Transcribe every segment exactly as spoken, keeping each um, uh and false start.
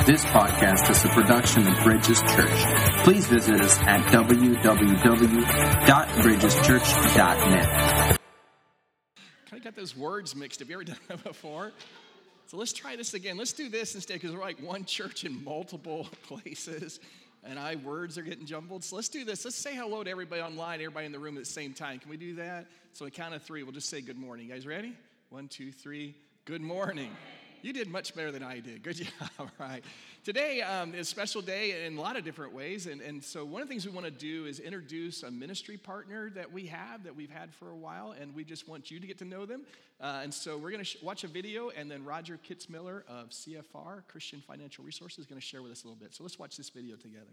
This podcast is a production of Bridges Church. Please visit us at w w w dot bridges church dot net. Kind of got those words mixed. Have you ever done that before? So let's try this again. Let's do this instead, because we're like one church in multiple places, and I words are getting jumbled. So let's do this. Let's say hello to everybody online, everybody in the room at the same time. Can we do that? So on the count of three, we'll just say good morning. You guys ready? One, two, three. Good morning. You did much better than I did. Good job. All right. Today um, is a special day in a lot of different ways. And, and so one of the things we want to do is introduce a ministry partner that we have, that we've had for a while. And we just want you to get to know them. Uh, and so we're going to sh- watch a video. And then Roger Kitzmiller of C F R, Christian Financial Resources, is going to share with us a little bit. So let's watch this video together.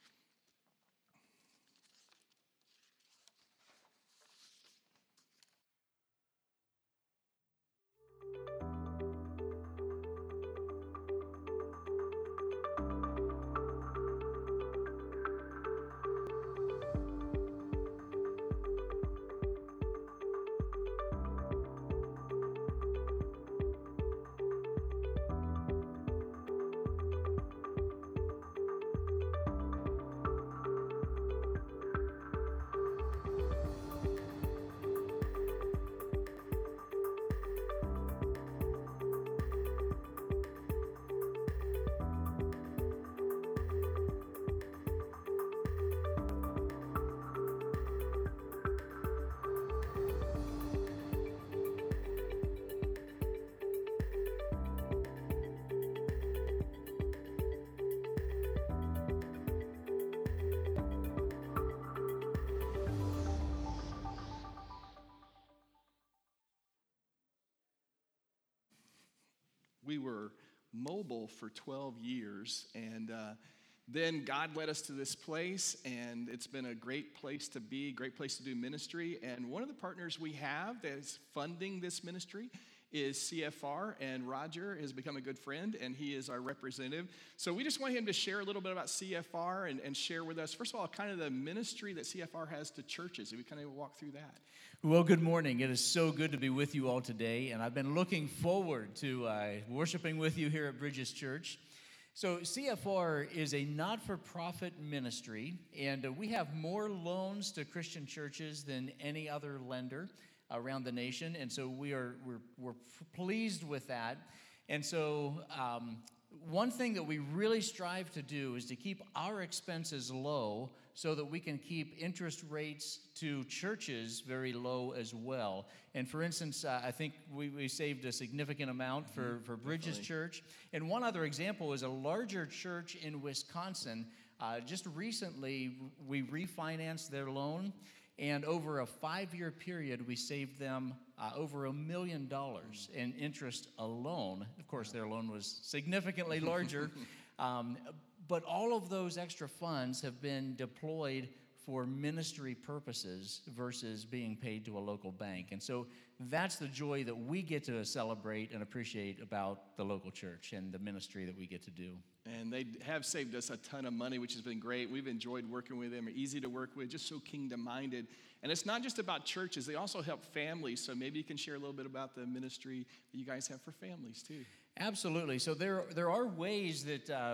We were mobile for twelve years, and uh, then God led us to this place, and it's been a great place to be, great place to do ministry. And one of the partners we have that is funding this ministry is C F R, and Roger has become a good friend, and he is our representative. So we just want him to share a little bit about C F R and, and share with us, first of all, kind of the ministry that C F R has to churches. We kind of walk through that. Well, good morning. It is so good to be with you all today, and I've been looking forward to uh, worshiping with you here at Bridges Church. So C F R is a not-for-profit ministry, and uh, we have more loans to Christian churches than any other lender around the nation, and so we are we're, we're pleased with that. And so um, one thing that we really strive to do is to keep our expenses low so that we can keep interest rates to churches very low as well. And for instance, uh, I think we, we saved a significant amount for, mm-hmm. for Bridges Definitely. Church. And one other example is a larger church in Wisconsin. Uh, just recently, we refinanced their loan, and over a five-year period, we saved them uh, over a million dollars in interest alone. Of course, their loan was significantly larger. um, But all of those extra funds have been deployed for ministry purposes versus being paid to a local bank. And so that's the joy that we get to celebrate and appreciate about the local church and the ministry that we get to do. And they have saved us a ton of money, which has been great. We've enjoyed working with them. They're easy to work with, just so kingdom-minded. And it's not just about churches. They also help families. So maybe you can share a little bit about the ministry that you guys have for families, too. Absolutely. So there, there are ways that uh,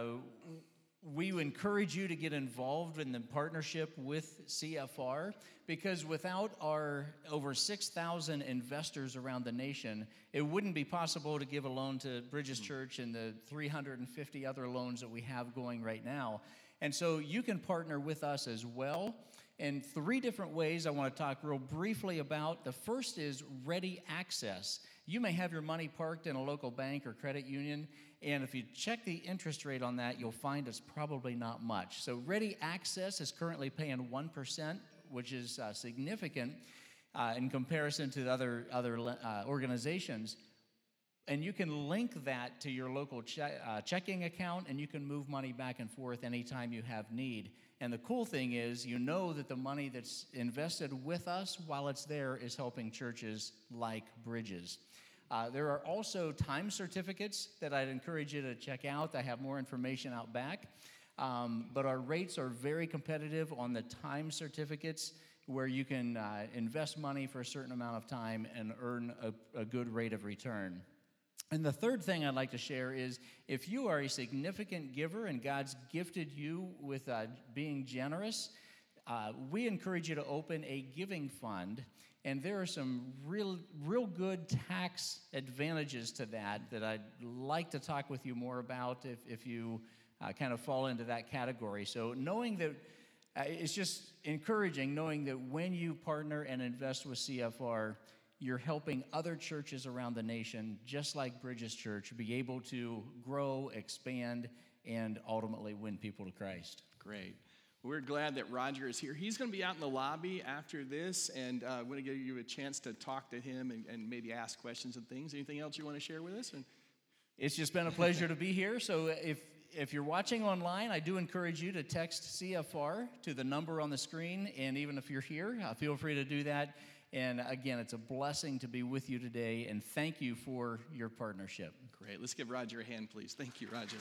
we encourage you to get involved in the partnership with C F R, because without our over six thousand investors around the nation, it wouldn't be possible to give a loan to Bridges Church and the three hundred fifty other loans that we have going right now. And so you can partner with us as well in three different ways I want to talk real briefly about. The first is Ready Access. You may have your money parked in a local bank or credit union, and if you check the interest rate on that, you'll find it's probably not much. So Ready Access is currently paying one percent, which is uh, significant uh, in comparison to other, other uh, organizations. And you can link that to your local che- uh, checking account, and you can move money back and forth anytime you have need. And the cool thing is, you know that the money that's invested with us while it's there is helping churches like Bridges. Uh, there are also time certificates that I'd encourage you to check out. I have more information out back. Um, but our rates are very competitive on the time certificates, where you can uh, invest money for a certain amount of time and earn a, a good rate of return. And the third thing I'd like to share is if you are a significant giver and God's gifted you with uh, being generous, uh, we encourage you to open a giving fund. And there are some real, real good tax advantages to that that I'd like to talk with you more about if, if you uh, kind of fall into that category. So knowing that, uh, it's just encouraging knowing that when you partner and invest with C F R, you're helping other churches around the nation, just like Bridges Church, be able to grow, expand, and ultimately win people to Christ. Great. We're glad that Roger is here. He's going to be out in the lobby after this, and uh, we're going to give you a chance to talk to him and, and maybe ask questions and things. Anything else you want to share with us? And it's just been a pleasure to be here. So if if you're watching online, I do encourage you to text C F R to the number on the screen, and even if you're here, uh, feel free to do that. And again, it's a blessing to be with you today, and thank you for your partnership. Great. Let's give Roger a hand, please. Thank you, Roger.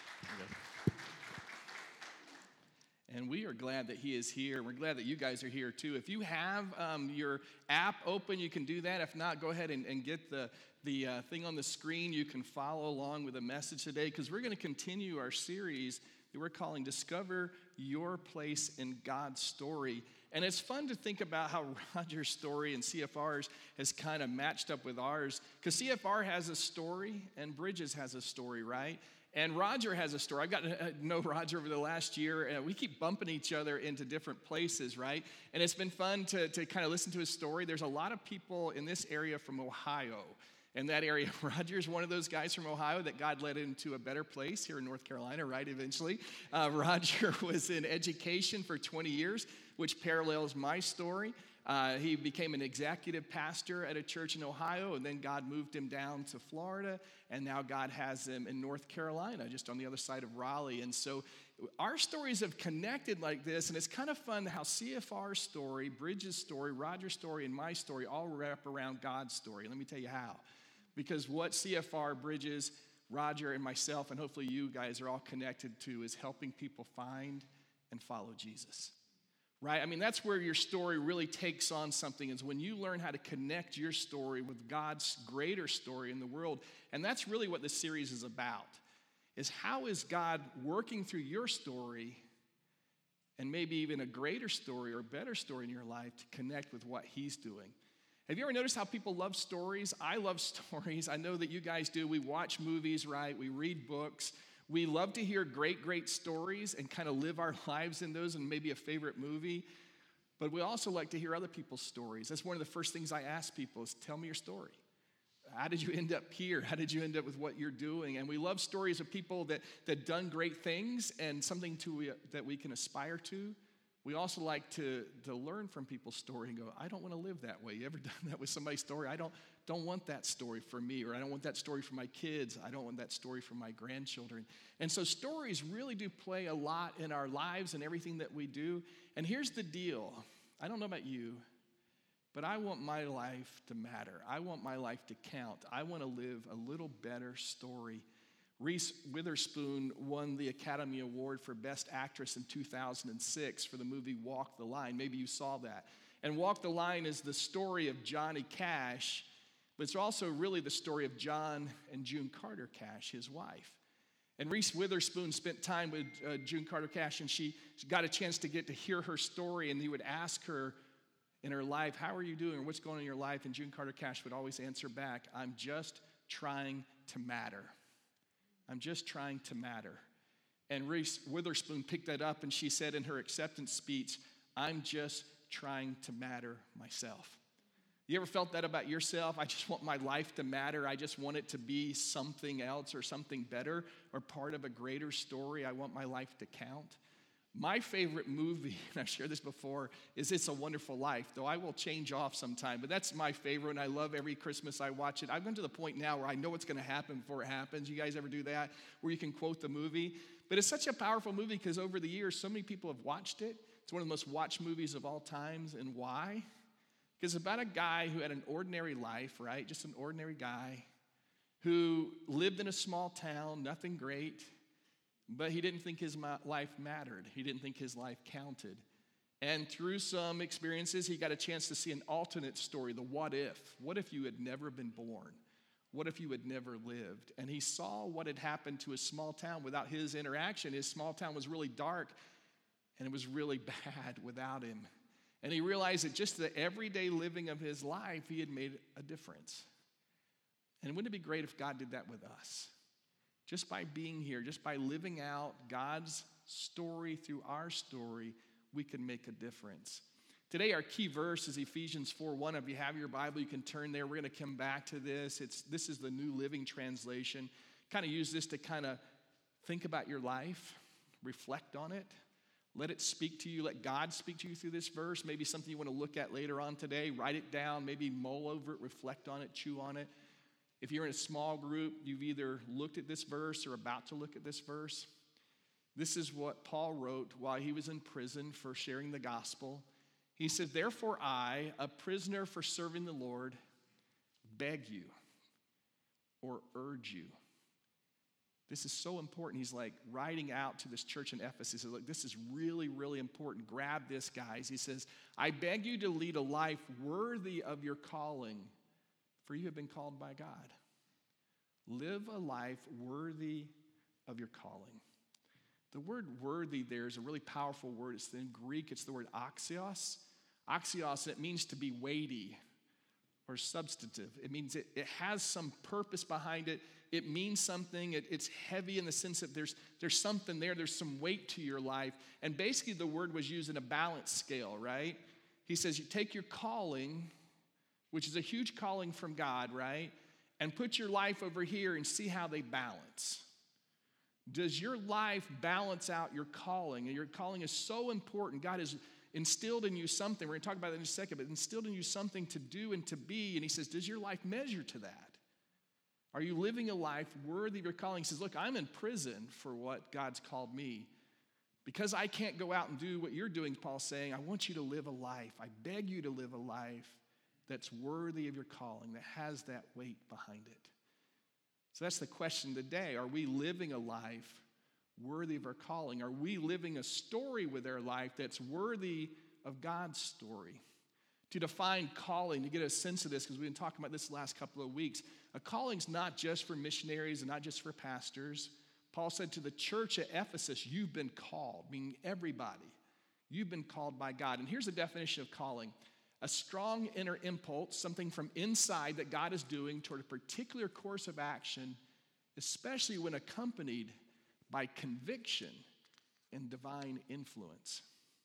And we are glad that he is here. We're glad that you guys are here, too. If you have um, your app open, you can do that. If not, go ahead and, and get the, the uh, thing on the screen. You can follow along with the message today, because we're going to continue our series that we're calling Discover Your Place in God's Story. And it's fun to think about how Roger's story and C F R's has kind of matched up with ours, because C F R has a story and Bridges has a story, right? And Roger has a story. I've gotten to know Roger over the last year, and we keep bumping each other into different places, right? And it's been fun to, to kind of listen to his story. There's a lot of people in this area from Ohio. In that area, Roger's one of those guys from Ohio that God led into a better place here in North Carolina, right, eventually. Uh, Roger was in education for twenty years, which parallels my story. Uh, he became an executive pastor at a church in Ohio, and then God moved him down to Florida, and now God has him in North Carolina, just on the other side of Raleigh. And so our stories have connected like this, and it's kind of fun how C F R's story, Bridges' story, Roger's story, and my story all wrap around God's story. Let me tell you how. Because what C F R, Bridges, Roger, and myself, and hopefully you guys are all connected to, is helping people find and follow Jesus. Right? I mean, that's where your story really takes on something, is when you learn how to connect your story with God's greater story in the world. And that's really what this series is about, is how is God working through your story, and maybe even a greater story or better story in your life, to connect with what he's doing. Have you ever noticed how people love stories? I love stories. I know that you guys do. We watch movies, right? We read books. We love to hear great, great stories and kind of live our lives in those, and maybe a favorite movie. But we also like to hear other people's stories. That's one of the first things I ask people is, tell me your story. How did you end up here? How did you end up with what you're doing? And we love stories of people that that done great things and something to that we can aspire to. We also like to, to learn from people's story and go, I don't want to live that way. You ever done that with somebody's story? I don't, don't want that story for me, or I don't want that story for my kids. I don't want that story for my grandchildren. And so stories really do play a lot in our lives and everything that we do. And here's the deal. I don't know about you, but I want my life to matter. I want my life to count. I want to live a little better story. Reese Witherspoon won the Academy Award for Best Actress in two thousand six for the movie Walk the Line. Maybe you saw that. And Walk the Line is the story of Johnny Cash, but it's also really the story of John and June Carter Cash, his wife. And Reese Witherspoon spent time with uh, June Carter Cash, and she got a chance to get to hear her story, and he would ask her in her life, how are you doing, or what's going on in your life? And June Carter Cash would always answer back, I'm just trying to matter. I'm just trying to matter. And Reese Witherspoon picked that up, and she said in her acceptance speech, I'm just trying to matter myself. You ever felt that about yourself? I just want my life to matter. I just want it to be something else or something better or part of a greater story. I want my life to count. My favorite movie, and I've shared this before, is It's a Wonderful Life, though I will change off sometime, but that's my favorite, and I love every Christmas I watch it. I've gone to the point now where I know what's going to happen before it happens. You guys ever do that, where you can quote the movie? But it's such a powerful movie because over the years, so many people have watched it. It's one of the most watched movies of all times, and why? Because it's about a guy who had an ordinary life, right? Just an ordinary guy who lived in a small town, nothing great. But he didn't think his life mattered. He didn't think his life counted. And through some experiences, he got a chance to see an alternate story, the what if. What if you had never been born? What if you had never lived? And he saw what had happened to his small town without his interaction. His small town was really dark, and it was really bad without him. And he realized that just the everyday living of his life, he had made a difference. And wouldn't it be great if God did that with us? Just by being here, just by living out God's story through our story, we can make a difference. Today, our key verse is Ephesians four one. If you have your Bible, you can turn there. We're going to come back to this. It's, this is the New Living Translation. Kind of use this to kind of think about your life, reflect on it, let it speak to you, let God speak to you through this verse. Maybe something you want to look at later on today. Write it down, maybe mull over it, reflect on it, chew on it. If you're in a small group, you've either looked at this verse or about to look at this verse. This is what Paul wrote while he was in prison for sharing the gospel. He said, therefore I, a prisoner for serving the Lord, beg you or urge you. This is so important. He's like writing out to this church in Ephesus. He says, look, this is really, really important. Grab this, guys. He says, I beg you to lead a life worthy of your calling, for you have been called by God. Live a life worthy of your calling. The word worthy there is a really powerful word. It's in Greek, it's the word axios. Axios, it means to be weighty or substantive. It means it, it has some purpose behind it. It means something. It, it's heavy in the sense that there's, there's something there. There's some weight to your life. And basically the word was used in a balance scale, right? He says you take your calling, which is a huge calling from God, right? And put your life over here and see how they balance. Does your life balance out your calling? And your calling is so important. God has instilled in you something. We're going to talk about that in a second, but instilled in you something to do and to be. And he says, does your life measure to that? Are you living a life worthy of your calling? He says, look, I'm in prison for what God's called me. Because I can't go out and do what you're doing, Paul's saying, I want you to live a life. I beg you to live a life that's worthy of your calling, that has that weight behind it. So that's the question today. Are we living a life worthy of our calling? Are we living a story with our life that's worthy of God's story? To define calling, to get a sense of this, because we've been talking about this the last couple of weeks, a calling's not just for missionaries and not just for pastors. Paul said to the church at Ephesus, you've been called, meaning everybody. You've been called by God. And here's the definition of calling. A strong inner impulse, something from inside that God is doing toward a particular course of action, especially when accompanied by conviction and divine influence.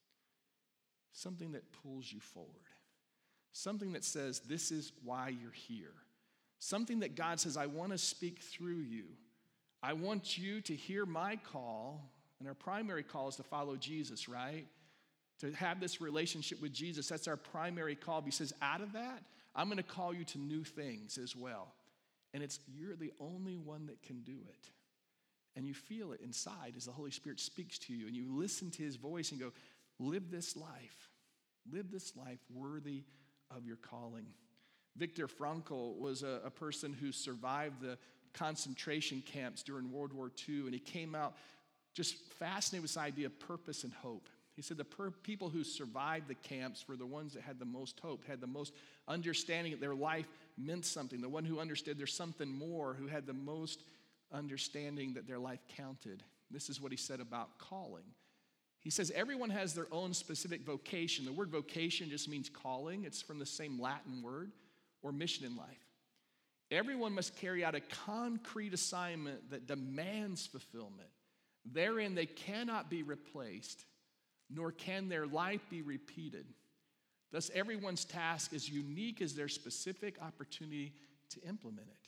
Something that pulls you forward. Something that says, this is why you're here. Something that God says, I want to speak through you. I want you to hear my call, and our primary call is to follow Jesus, right? To have this relationship with Jesus, that's our primary call. But he says, out of that, I'm going to call you to new things as well. And it's, you're the only one that can do it. And you feel it inside as the Holy Spirit speaks to you, and you listen to his voice and go, live this life. Live this life worthy of your calling. Viktor Frankl was a, a person who survived the concentration camps during World War Two, and he came out just fascinated with this idea of purpose and hope. He said the per- people who survived the camps were the ones that had the most hope, had the most understanding that their life meant something, the one who understood there's something more, who had the most understanding that their life counted. This is what he said about calling. He says everyone has their own specific vocation. The word vocation just means calling. It's from the same Latin word, or mission in life. Everyone must carry out a concrete assignment that demands fulfillment. Therein they cannot be replaced, nor can their life be repeated. Thus, everyone's task is unique as their specific opportunity to implement it.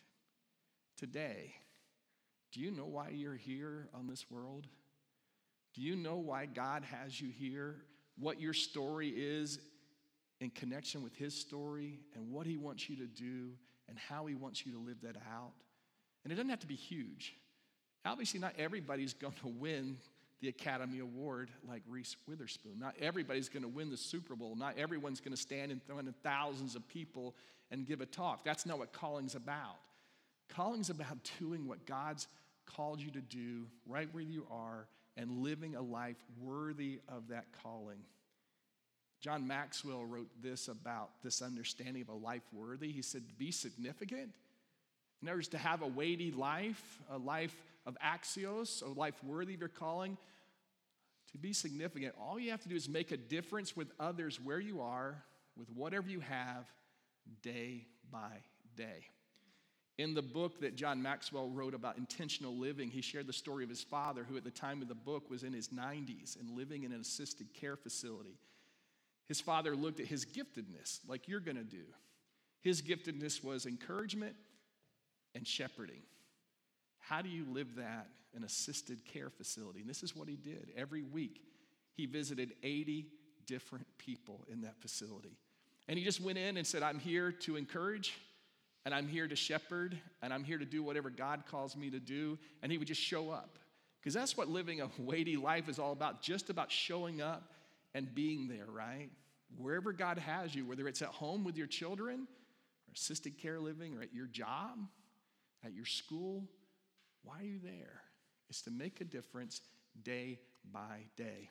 Today, do you know why you're here on this world? Do you know why God has you here? What your story is in connection with his story, and what he wants you to do, and how he wants you to live that out? And it doesn't have to be huge. Obviously, not everybody's going to win the Academy Award like Reese Witherspoon. Not everybody's going to win the Super Bowl. Not everyone's going to stand in front of thousands of people and give a talk. That's not what calling's about. Calling's about doing what God's called you to do right where you are and living a life worthy of that calling. John Maxwell wrote this about this understanding of a life worthy. He said, be significant In other words, to have a weighty life, a life of axios, a life worthy of your calling, to be significant, all you have to do is make a difference with others where you are, with whatever you have, day by day. In the book that John Maxwell wrote about intentional living, he shared the story of his father, who at the time of the book was in his nineties and living in an assisted care facility. His father looked at his giftedness, like you're going to do. His giftedness was encouragement and shepherding. How do you live that in an assisted care facility? And this is what he did. Every week, he visited eighty different people in that facility. And he just went in and said, I'm here to encourage, and I'm here to shepherd, and I'm here to do whatever God calls me to do. And he would just show up. Because that's what living a weighty life is all about, just about showing up and being there, right? Wherever God has you, whether it's at home with your children, or assisted care living, or at your job, at your school, why are you there? It's to make a difference day by day.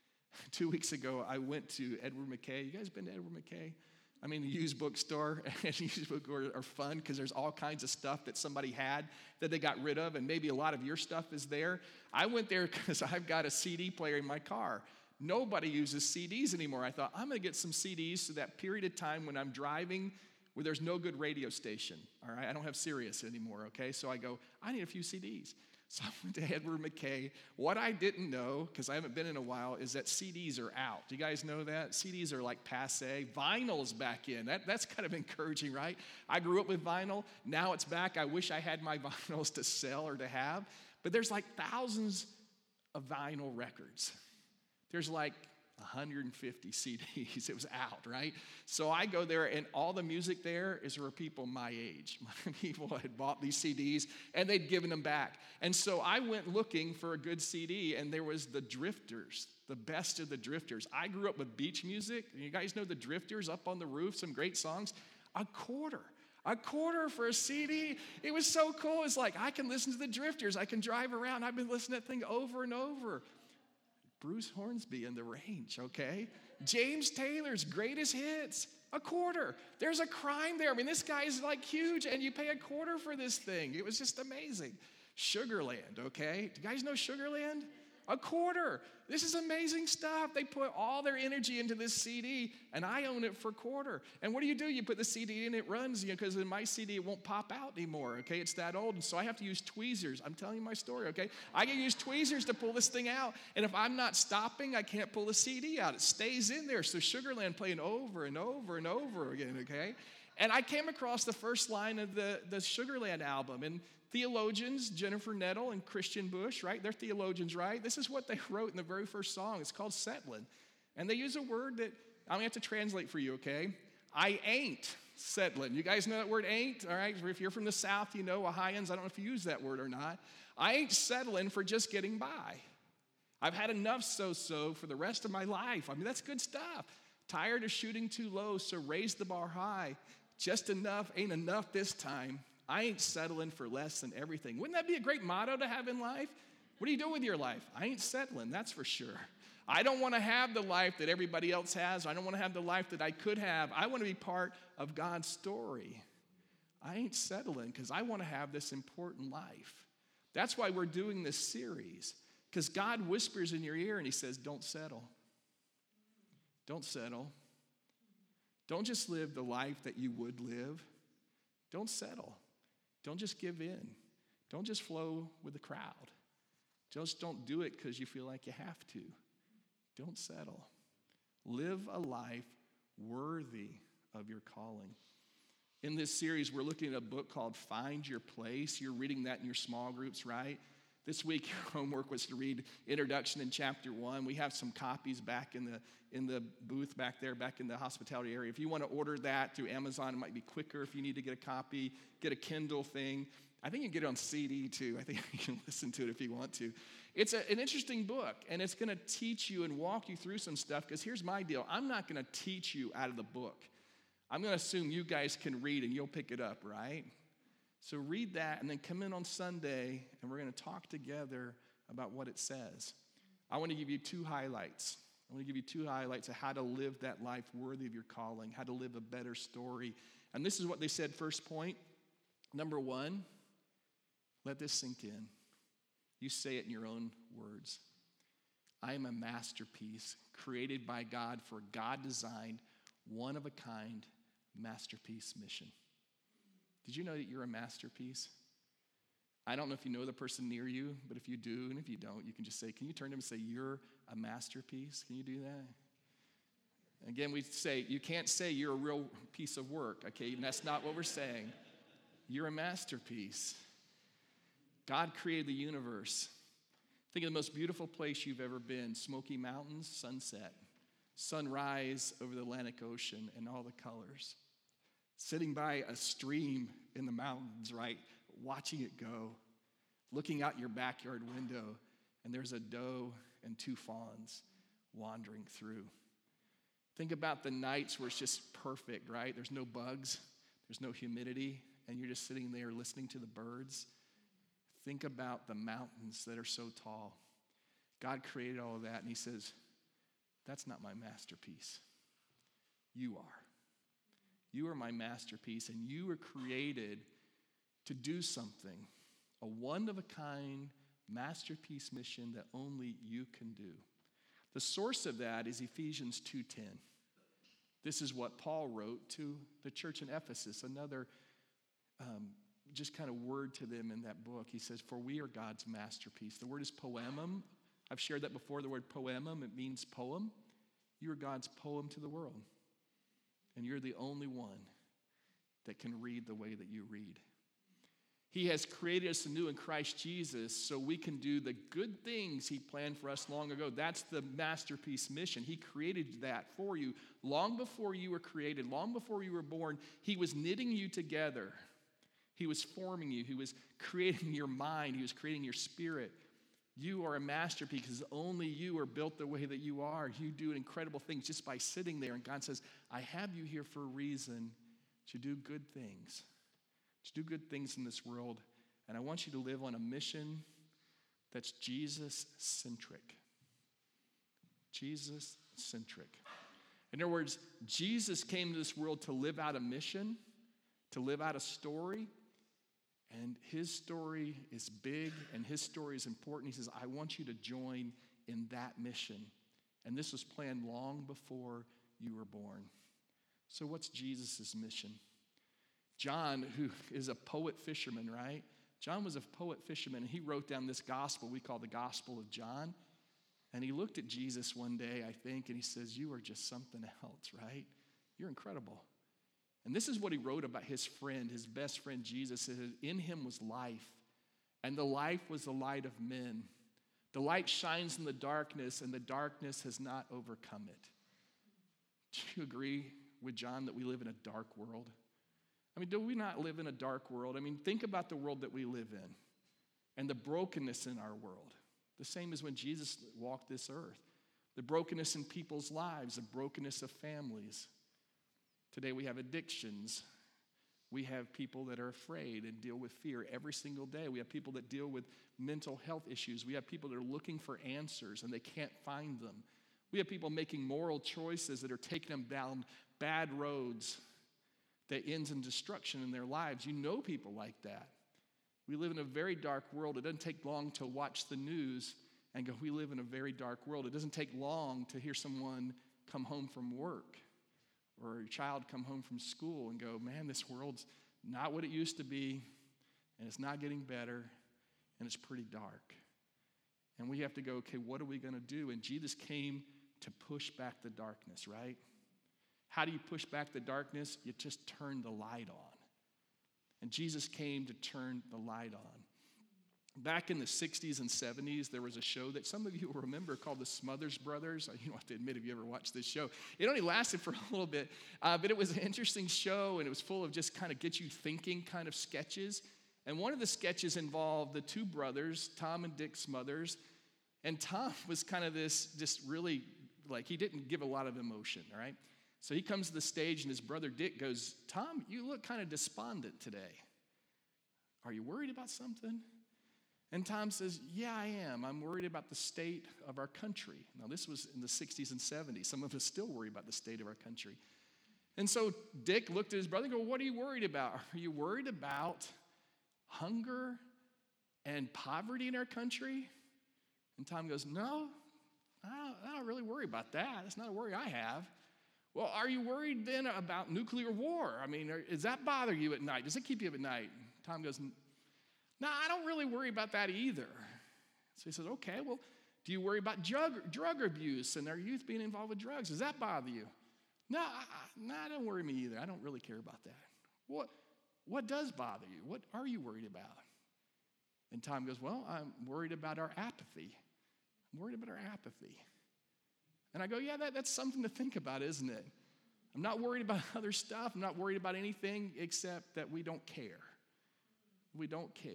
Two weeks ago, I went to Edward McKay. You guys been to Edward McKay? I mean, the used bookstore, and used bookstores are fun because there's all kinds of stuff that somebody had that they got rid of, and maybe a lot of your stuff is there. I went there because I've got a C D player in my car. Nobody uses C Ds anymore. I thought, I'm going to get some C Ds so that period of time when I'm driving where there's no good radio station, all right? I don't have Sirius anymore, okay? So I go, I need a few C Ds. So I went to Edward McKay. What I didn't know, because I haven't been in a while, is that C Ds are out. Do you guys know that? C Ds are like passe. Vinyl's back in. That, that's kind of encouraging, right? I grew up with vinyl. Now it's back. I wish I had my vinyls to sell or to have. But there's like thousands of vinyl records. There's like one hundred fifty C Ds. It was out, right? So I go there, and all the music there is for people my age. People had bought these C Ds, and they'd given them back. And so I went looking for a good C D, and there was the Drifters, the best of the Drifters. I grew up with beach music. You guys know the Drifters, Up on the Roof, some great songs. A quarter. A quarter for a C D. It was so cool. It's like, I can listen to the Drifters. I can drive around. I've been listening to that thing over and over. Bruce Hornsby and the Range, okay? James Taylor's greatest hits, a quarter. There's a crime there. I mean, this guy is like huge, and you pay a quarter for this thing. It was just amazing. Sugarland, okay? Do you guys know Sugarland? A quarter. This is amazing stuff. They put all their energy into this C D, and I own it for a quarter. And what do you do? You put the C D in, it runs, you know, because in my C D, it won't pop out anymore, okay? It's that old, and so I have to use tweezers. I'm telling you my story, okay? I can use tweezers to pull this thing out, and if I'm not stopping, I can't pull the C D out. It stays in there, so Sugarland playing over and over and over again, okay? And I came across the first line of the, the Sugarland album, and theologians, Jennifer Nettle and Christian Bush, right? They're theologians, right? This is what they wrote in the very first song. It's called Settling. And they use a word that I'm going to have to translate for you, okay? I ain't settling. You guys know that word ain't, all right? If you're from the South, you know Ohioans. I don't know if you use that word or not. I ain't settling for just getting by. I've had enough so-so for the rest of my life. I mean, that's good stuff. Tired of shooting too low, so raise the bar high. Just enough ain't enough this time. I ain't settling for less than everything. Wouldn't that be a great motto to have in life? What do you do with your life? I ain't settling, that's for sure. I don't want to have the life that everybody else has. I don't want to have the life that I could have. I want to be part of God's story. I ain't settling because I want to have this important life. That's why we're doing this series, because God whispers in your ear and he says, don't settle. Don't settle. Don't just live the life that you would live. Don't settle. Don't just give in. Don't just flow with the crowd. Just don't do it because you feel like you have to. Don't settle. Live a life worthy of your calling. In this series, we're looking at a book called Find Your Place. You're reading that in your small groups, right? This week, your homework was to read Introduction in Chapter one. We have some copies back in the in the booth back there, back in the hospitality area. If you want to order that through Amazon, it might be quicker if you need to get a copy, get a Kindle thing. I think you can get it on C D too. I think you can listen to it if you want to. It's a, an interesting book, and it's going to teach you and walk you through some stuff, because here's my deal. I'm not going to teach you out of the book. I'm going to assume you guys can read and you'll pick it up, right? So read that and then come in on Sunday, and we're going to talk together about what it says. I want to give you two highlights. I want to give you two highlights of how to live that life worthy of your calling, how to live a better story. And this is what they said, first point. Number one, let this sink in. You say it in your own words. I am a masterpiece created by God for a God-designed, one-of-a-kind masterpiece mission. Did you know that you're a masterpiece? I don't know if you know the person near you, but if you do, and if you don't, you can just say, can you turn to them and say, you're a masterpiece? Can you do that? Again, we say, you can't say you're a real piece of work, okay? And that's not what we're saying. You're a masterpiece. God created the universe. Think of the most beautiful place you've ever been, Smoky Mountains, sunset, sunrise over the Atlantic Ocean and all the colors. Sitting by a stream in the mountains, right? Watching it go, looking out your backyard window, and there's a doe and two fawns wandering through. Think about the nights where it's just perfect, right? There's no bugs, there's no humidity, and you're just sitting there listening to the birds. Think about the mountains that are so tall. God created all of that, and he says, that's not my masterpiece. You are. You are my masterpiece, and you were created to do something, a one-of-a-kind masterpiece mission that only you can do. The source of that is Ephesians two ten. This is what Paul wrote to the church in Ephesus, another um, just kind of word to them in that book. He says, for we are God's masterpiece. The word is poemum. I've shared that before, the word poemum. It means poem. You are God's poem to the world. And you're the only one that can read the way that you read. He has created us anew in Christ Jesus so we can do the good things he planned for us long ago. That's the masterpiece mission. He created that for you long before you were created, long before you were born. He was knitting you together. He was forming you. He was creating your mind. He was creating your spirit. You are a masterpiece because only you are built the way that you are. You do incredible things just by sitting there. And God says, I have you here for a reason to do good things. To do good things in this world. And I want you to live on a mission that's Jesus-centric. Jesus-centric. In other words, Jesus came to this world to live out a mission, to live out a story. And his story is big and his story is important. He says, I want you to join in that mission. And this was planned long before you were born. So what's Jesus' mission? John, who is a poet fisherman, right? John was a poet fisherman, and he wrote down this gospel we call the Gospel of John. And he looked at Jesus one day, I think, and he says, you are just something else, right? You're incredible. And this is what he wrote about his friend, his best friend Jesus. It said, in him was life, and the life was the light of men. The light shines in the darkness, and the darkness has not overcome it. Do you agree with John that we live in a dark world? I mean, do we not live in a dark world? I mean, think about the world that we live in and the brokenness in our world. The same as when Jesus walked this earth. The brokenness in people's lives, the brokenness of families. Today we have addictions. We have people that are afraid and deal with fear every single day. We have people that deal with mental health issues. We have people that are looking for answers and they can't find them. We have people making moral choices that are taking them down bad roads that ends in destruction in their lives. You know people like that. We live in a very dark world. It doesn't take long to watch the news and go, we live in a very dark world. It doesn't take long to hear someone come home from work or a child come home from school and go, man, this world's not what it used to be, and it's not getting better, and it's pretty dark. And we have to go, okay, what are we going to do? And Jesus came to push back the darkness, right? How do you push back the darkness? You just turn the light on. And Jesus came to turn the light on. Back in the sixties and seventies, there was a show that some of you will remember called The Smothers Brothers. You don't have to admit if you ever watched this show. It only lasted for a little bit, uh, but it was an interesting show, and it was full of just kind of get you thinking kind of sketches. And one of the sketches involved the two brothers, Tom and Dick Smothers. And Tom was kind of this, just really, like, he didn't give a lot of emotion, all right? So he comes to the stage, and his brother Dick goes, Tom, you look kind of despondent today. Are you worried about something? And Tom says, yeah, I am. I'm worried about the state of our country. Now, this was in the sixties and seventies. Some of us still worry about the state of our country. And so Dick looked at his brother and go, what are you worried about? Are you worried about hunger and poverty in our country? And Tom goes, no, I don't, I don't really worry about that. That's not a worry I have. Well, are you worried then about nuclear war? I mean, does that bother you at night? Does it keep you up at night? Tom goes, no, I don't really worry about that either. So he says, okay, well, do you worry about drug, drug abuse and our youth being involved with drugs? Does that bother you? No, I, no, it don't worry me either. I don't really care about that. What, what does bother you? What are you worried about? And Tom goes, well, I'm worried about our apathy. I'm worried about our apathy. And I go, yeah, that, that's something to think about, isn't it? I'm not worried about other stuff. I'm not worried about anything except that we don't care. We don't care.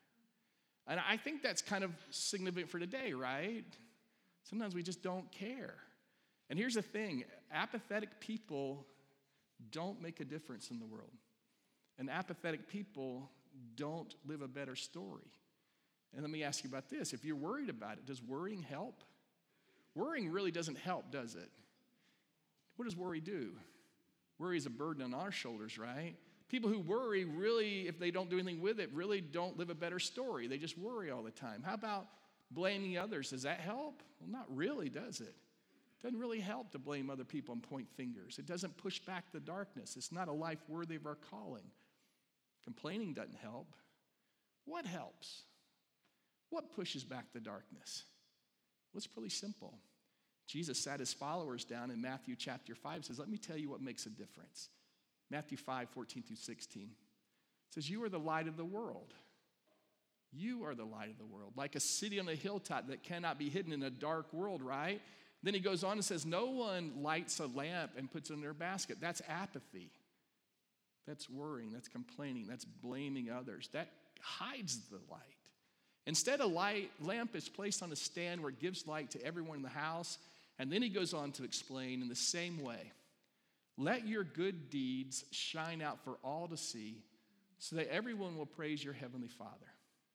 And I think that's kind of significant for today, right? Sometimes we just don't care. And here's the thing, apathetic people don't make a difference in the world. And apathetic people don't live a better story. And let me ask you about this. If you're worried about it, does worrying help? Worrying really doesn't help, does it? What does worry do? Worry is a burden on our shoulders, right? People who worry really, if they don't do anything with it, really don't live a better story. They just worry all the time. How about blaming others? Does that help? Well, not really, does it? It doesn't really help to blame other people and point fingers. It doesn't push back the darkness. It's not a life worthy of our calling. Complaining doesn't help. What helps? What pushes back the darkness? Well, it's pretty simple. Jesus sat his followers down in Matthew chapter five and says, let me tell you what makes a difference. Matthew five, fourteen through sixteen. It says, you are the light of the world. You are the light of the world, like a city on a hilltop that cannot be hidden in a dark world, right? Then he goes on and says, no one lights a lamp and puts it in their basket. That's apathy. That's worrying. That's complaining. That's blaming others. That hides the light. Instead, a light lamp is placed on a stand where it gives light to everyone in the house. And then he goes on to explain in the same way, let your good deeds shine out for all to see so that everyone will praise your heavenly Father.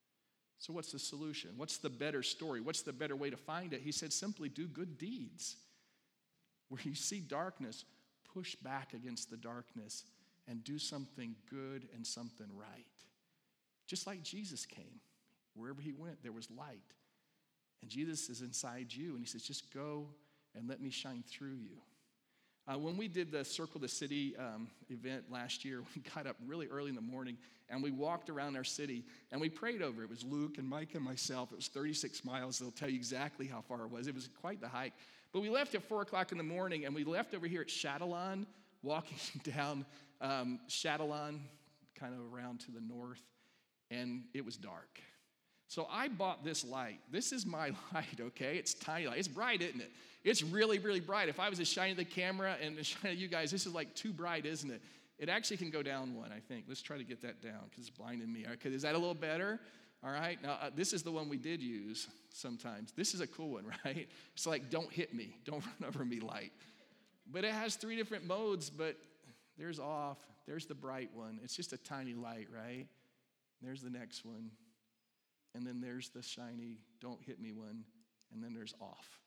So what's the solution? What's the better story? What's the better way to find it? He said, simply do good deeds. Where you see darkness, push back against the darkness and do something good and something right. Just like Jesus came. Wherever he went, there was light. And Jesus is inside you, and he says, just go and let me shine through you. Uh, when we did the Circle the City um, event last year, we got up really early in the morning, and we walked around our city, and we prayed over it. It was Luke and Mike and myself. It was thirty-six miles. They'll tell you exactly how far it was. It was quite the hike. But we left at four o'clock in the morning, and we left over here at Shadowlawn, walking down um, Shadowlawn, kind of around to the north, and it was dark. So I bought this light. This is my light, okay? It's tiny light. It's bright, isn't it? It's really, really bright. If I was to shine the camera and to shine at you guys, this is like too bright, isn't it? It actually can go down one, I think. Let's try to get that down because it's blinding me. Okay, is that a little better? All right. Now, uh, this is the one we did use sometimes. This is a cool one, right? It's like, don't hit me. Don't run over me light. But it has three different modes, but there's off. There's the bright one. It's just a tiny light, right? There's the next one. And then there's the shiny, don't hit me one. And then there's off.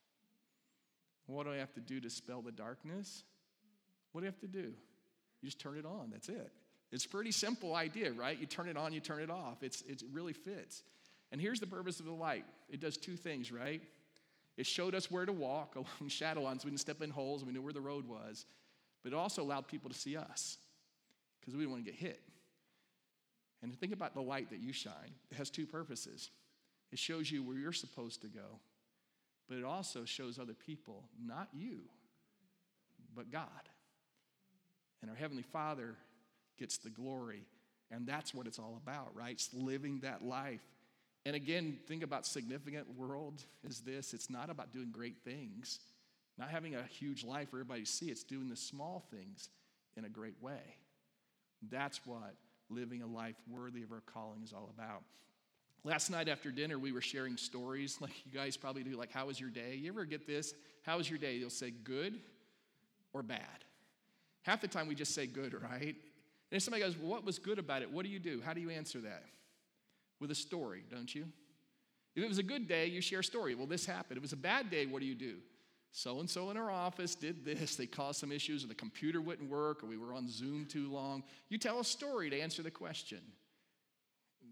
What do I have to do to spell the darkness? What do you have to do? You just turn it on. That's it. It's a pretty simple idea, right? You turn it on, you turn it off. It's, it really fits. And here's the purpose of the light. It does two things, right? It showed us where to walk along shadow lines. So we didn't step in holes. We knew where the road was. But it also allowed people to see us because we didn't want to get hit. And think about the light that you shine. It has two purposes. It shows you where you're supposed to go, but it also shows other people, not you, but God. And our Heavenly Father gets the glory, and that's what it's all about, right? It's living that life. And again, think about significant world is this. It's not about doing great things, not having a huge life for everybody to see. It's doing the small things in a great way. That's what living a life worthy of our calling is all about. Last night after dinner, we were sharing stories like you guys probably do, like, how was your day? You ever get this? How was your day? You'll say good or bad. Half the time we just say good, right? And if somebody goes, well, what was good about it? What do you do? How do you answer that? With a story, don't you? If it was a good day, you share a story. Well, this happened. If it was a bad day, what do you do? So-and-so in our office did this. They caused some issues, or the computer wouldn't work, or we were on Zoom too long. You tell a story to answer the question.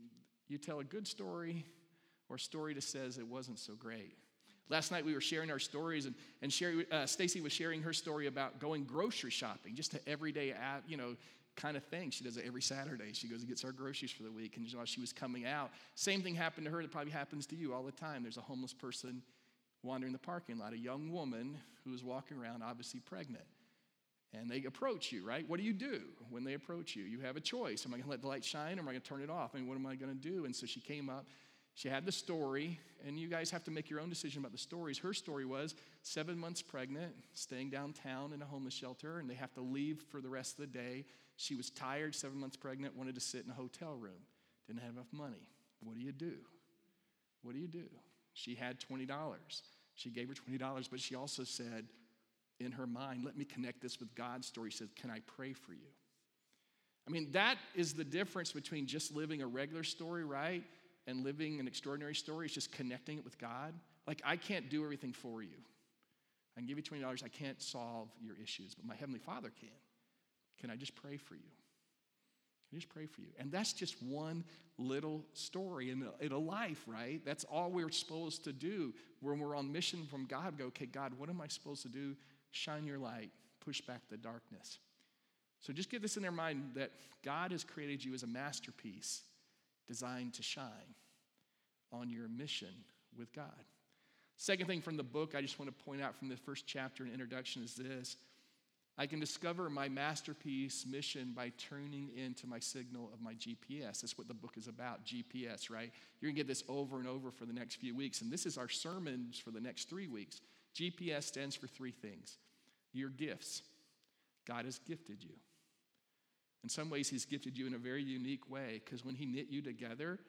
You tell a good story or a story that says it wasn't so great. Last night we were sharing our stories, and, and Sherry, uh, Stacy was sharing her story about going grocery shopping, just an everyday, you know, kind of thing. She does it every Saturday. She goes and gets our groceries for the week, and while she was coming out, same thing happened to her that probably happens to you all the time. There's a homeless person wandering the parking lot, a young woman who is walking around, obviously pregnant. And they approach you, right? What do you do when they approach you? You have a choice. Am I going to let the light shine, or am I going to turn it off? I mean, what am I going to do? And so she came up. She had the story, and you guys have to make your own decision about the stories. Her story was seven months pregnant, staying downtown in a homeless shelter, and they have to leave for the rest of the day. She was tired, seven months pregnant, wanted to sit in a hotel room, didn't have enough money. What do you do? What do you do? She had twenty dollars. She gave her twenty dollars, but she also said, in her mind, let me connect this with God's story. She said, can I pray for you? I mean, that is the difference between just living a regular story, right, and living an extraordinary story. It's just connecting it with God. Like, I can't do everything for you. I can give you twenty dollars. I can't solve your issues, but my Heavenly Father can. Can I just pray for you? Can I just pray for you? And that's just one little story in a, in a life, right? That's all we're supposed to do when we're on mission from God. Go, okay, God, what am I supposed to do? Shine your light, push back the darkness. So just get this in their mind that God has created you as a masterpiece designed to shine on your mission with God. Second thing from the book I just want to point out from the first chapter and introduction is this. I can discover my masterpiece mission by tuning into my signal of my G P S. That's what the book is about, G P S, right? You're going to get this over and over for the next few weeks, and this is our sermons for the next three weeks. G P S stands for three things. Your gifts. God has gifted you. In some ways, he's gifted you in a very unique way, because when he knit you together,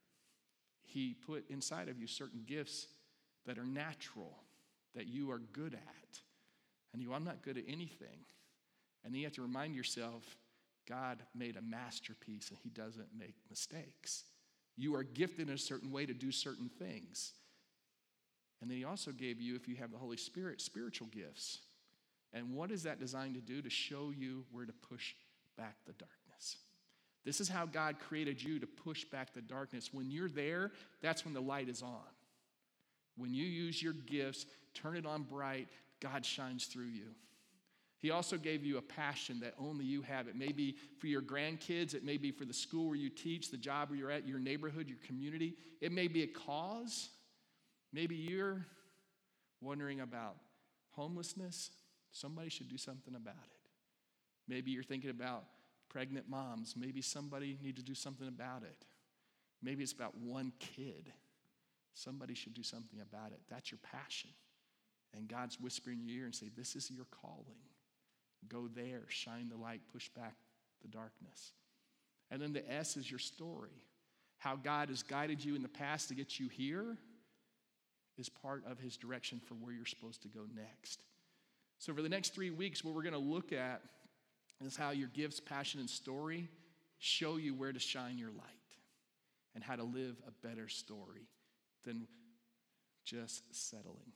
he put inside of you certain gifts that are natural, that you are good at. And you, I'm not good at anything. And then you have to remind yourself, God made a masterpiece and he doesn't make mistakes. You are gifted in a certain way to do certain things. And then he also gave you, if you have the Holy Spirit, spiritual gifts. And what is that designed to do? To show you where to push back the darkness. This is how God created you, to push back the darkness. When you're there, that's when the light is on. When you use your gifts, turn it on bright, God shines through you. He also gave you a passion that only you have. It may be for your grandkids. It may be for the school where you teach, the job where you're at, your neighborhood, your community. It may be a cause. Maybe you're wondering about homelessness. Somebody should do something about it. Maybe you're thinking about pregnant moms. Maybe somebody needs to do something about it. Maybe it's about one kid. Somebody should do something about it. That's your passion. And God's whispering in your ear and say, this is your calling. Go there, shine the light, push back the darkness. And then the S is your story. How God has guided you in the past to get you here is part of his direction for where you're supposed to go next. So for the next three weeks, what we're going to look at is how your gifts, passion, and story show you where to shine your light and how to live a better story than just settling.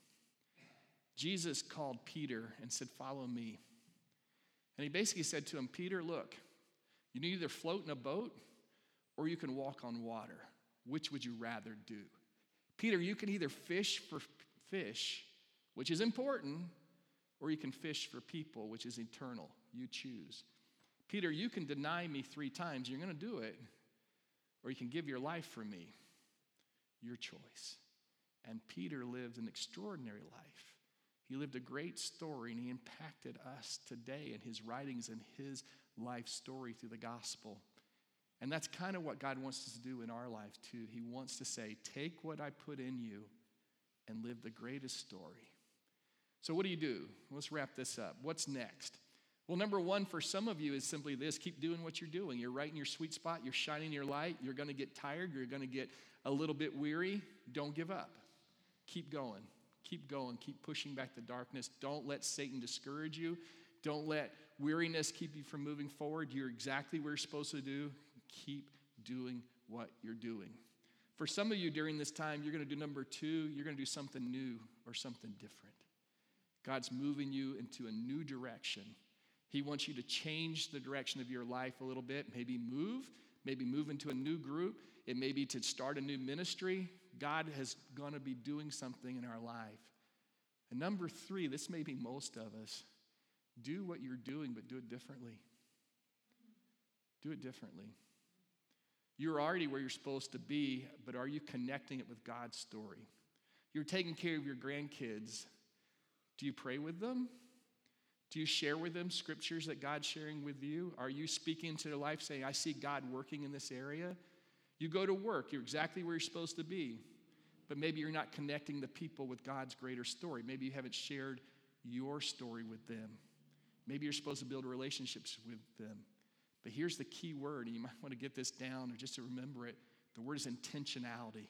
Jesus called Peter and said, follow me. And he basically said to him, Peter, look, you can either float in a boat or you can walk on water. Which would you rather do? Peter, you can either fish for fish, which is important, or you can fish for people, which is eternal. You choose. Peter, you can deny me three times. You're going to do it. Or you can give your life for me. Your choice. And Peter lived an extraordinary life. He lived a great story, and he impacted us today in his writings and his life story through the gospel. And that's kind of what God wants us to do in our life too. He wants to say, take what I put in you and live the greatest story. So what do you do? Let's wrap this up. What's next? Well, number one for some of you is simply this. Keep doing what you're doing. You're right in your sweet spot. You're shining your light. You're going to get tired. You're going to get a little bit weary. Don't give up. Keep going. Keep going. Keep pushing back the darkness. Don't let Satan discourage you. Don't let weariness keep you from moving forward. You're exactly where you're supposed to do. Keep doing what you're doing. For some of you during this time, you're going to do number two. You're going to do something new or something different. God's moving you into a new direction. He wants you to change the direction of your life a little bit. Maybe move. Maybe move into a new group. It may be to start a new ministry. God is going to be doing something in our life. And number three, this may be most of us, do what you're doing, but do it differently. Do it differently. You're already where you're supposed to be, but are you connecting it with God's story? You're taking care of your grandkids. Do you pray with them? Do you share with them scriptures that God's sharing with you? Are you speaking into their life saying, I see God working in this area? You go to work, you're exactly where you're supposed to be, but maybe you're not connecting the people with God's greater story. Maybe you haven't shared your story with them. Maybe you're supposed to build relationships with them. But here's the key word, and you might want to get this down or just to remember it. The word is intentionality.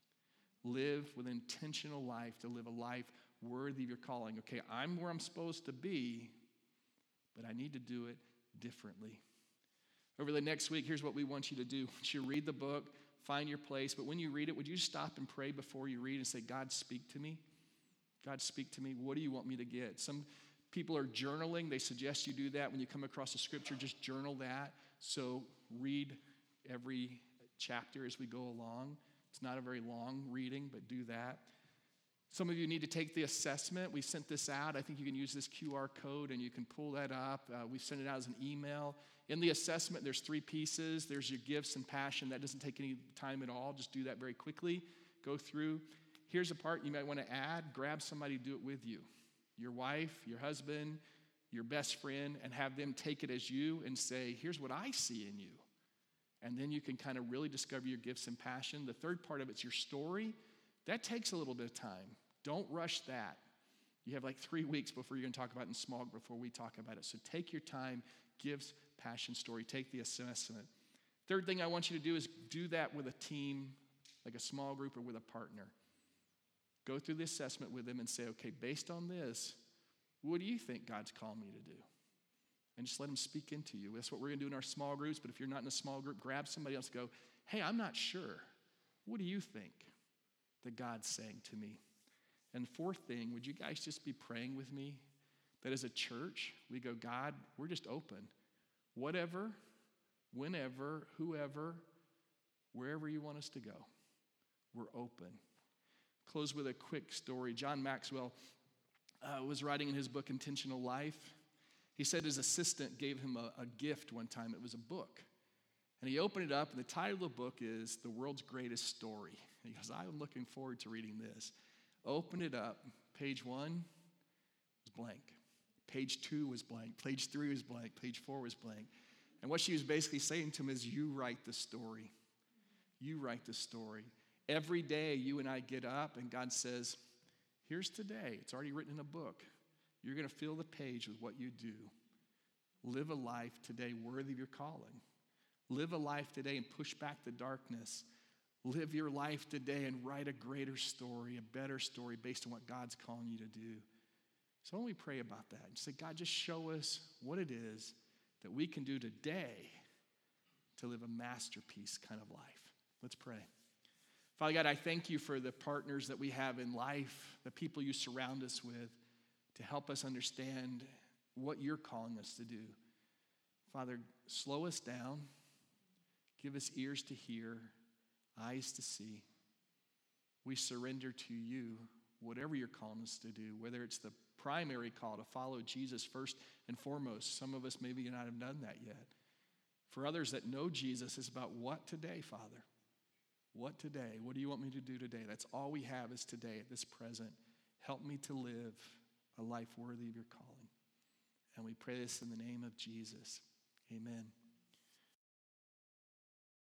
Live with intentional life to live a life worthy of your calling. Okay, I'm where I'm supposed to be, but I need to do it differently. Over the next week, here's what we want you to do. I want you to read the book, find your place, but when you read it, would you stop and pray before you read and say, God, speak to me? God, speak to me. What do you want me to get? Some people are journaling. They suggest you do that. When you come across a scripture, just journal that. So read every chapter as we go along. It's not a very long reading, but do that. Some of you need to take the assessment. We sent this out. I think you can use this Q R code and you can pull that up. Uh, we sent it out as an email. In the assessment, there's three pieces. There's your gifts and passion. That doesn't take any time at all. Just do that very quickly. Go through. Here's a part you might want to add. Grab somebody to do it with you. Your wife, your husband, your best friend, and have them take it as you and say, here's what I see in you. And then you can kind of really discover your gifts and passion. The third part of it's your story. That takes a little bit of time. Don't rush that. You have like three weeks before you're going to talk about it in small group before we talk about it. So take your time, gifts, passion, story. Take the assessment. Third thing I want you to do is do that with a team, like a small group or with a partner. Go through the assessment with them and say, okay, based on this, what do you think God's called me to do? And just let them speak into you. That's what we're going to do in our small groups. But if you're not in a small group, grab somebody else and go, hey, I'm not sure. What do you think that God's saying to me? And fourth thing, would you guys just be praying with me that as a church, we go, God, we're just open. Whatever, whenever, whoever, wherever you want us to go, we're open. Close with a quick story. John Maxwell uh, was writing in his book, Intentional Life. He said his assistant gave him a, a gift one time. It was a book. And he opened it up, and the title of the book is The World's Greatest Story. And he goes, I'm looking forward to reading this. Open it up. Page one was blank. Page two was blank. Page three was blank. Page four was blank. And what she was basically saying to him is, you write the story. You write the story. Every day you and I get up and God says, here's today. It's already written in a book. You're going to fill the page with what you do. Live a life today worthy of your calling. Live a life today and push back the darkness. Live your life today and write a greater story, a better story based on what God's calling you to do. So when we pray about that, and say, God, just show us what it is that we can do today to live a masterpiece kind of life. Let's pray. Father God, I thank you for the partners that we have in life, the people you surround us with, to help us understand what you're calling us to do. Father, slow us down. Give us ears to hear, eyes to see. We surrender to you whatever you're calling us to do, whether it's the primary call to follow Jesus first and foremost. Some of us maybe not have done that yet. For others that know Jesus, it's about what today, Father? What today? What do you want me to do today? That's all we have is today at this present. Help me to live a life worthy of your calling. And we pray this in the name of Jesus. Amen.